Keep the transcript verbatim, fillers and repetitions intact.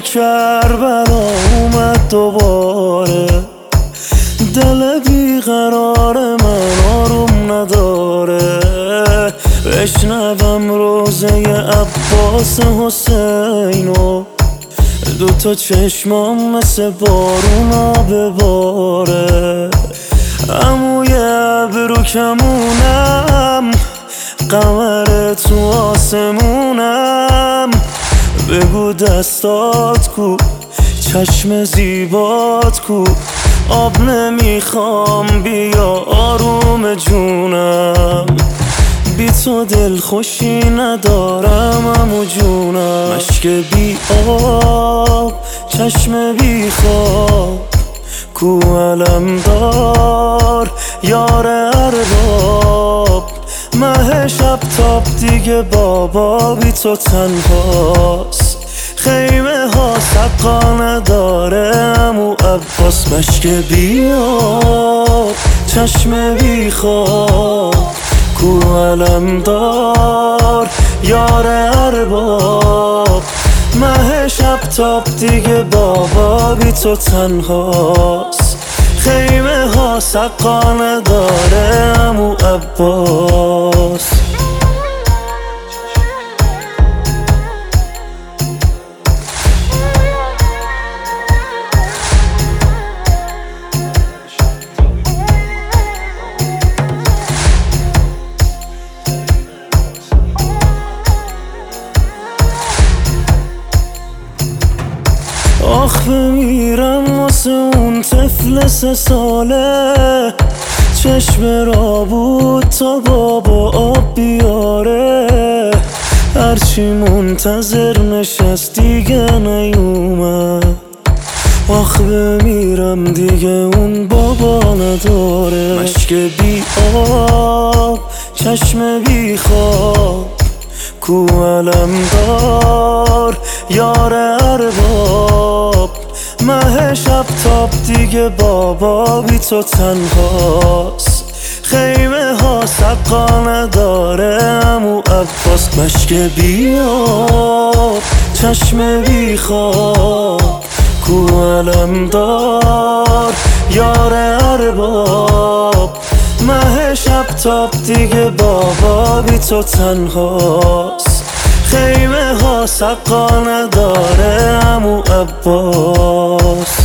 کربلا اومد دوباره، دل بیقرار من آروم نداره. بشنوم روزه عباس حسینو، دوتا چشمام مثل بارونا بباره. عموی ابرو کمونم، قمر تو آسمونم. بگو دستات کو، چشم زیبات کو. آب نمیخوام بیا آروم جونم، بی تو دل خوشی ندارم عمو جونم. مشک بی آب، چشم بی خواب، کو علمدار یار ارباب. مه شب تاب دیگه بابا بی تو تنهاست. خیمه ها سقا نداره عمو عباس. مشک بی آب، چشم بی خواب، کو علمدار یار ارباب. مه شب تاب دیگه بابا بی تو تنهاست. خیمه ها سقا نداره عمو عباس. آخ بمیرم واسه اون طفل سه ساله، چشم را بود تا بابا آب بیاره. هرچی منتظر نشست دیگه نیومد. آخ بمیرم دیگه اون بابا نداره. مشک بی آب، چشم بی خواب، کو علمدار یار ارباب. مه شب تاب دیگه بابا بی تو تنهاست. خیمه ها سقا نداره عمو عباس. مشک بی آب، چشم بی خواب، کو علمدار یار ارباب. مه شب تاب دیگه بابا بی تو تنهاست. خیمه ها سقا نداره عمو عباس.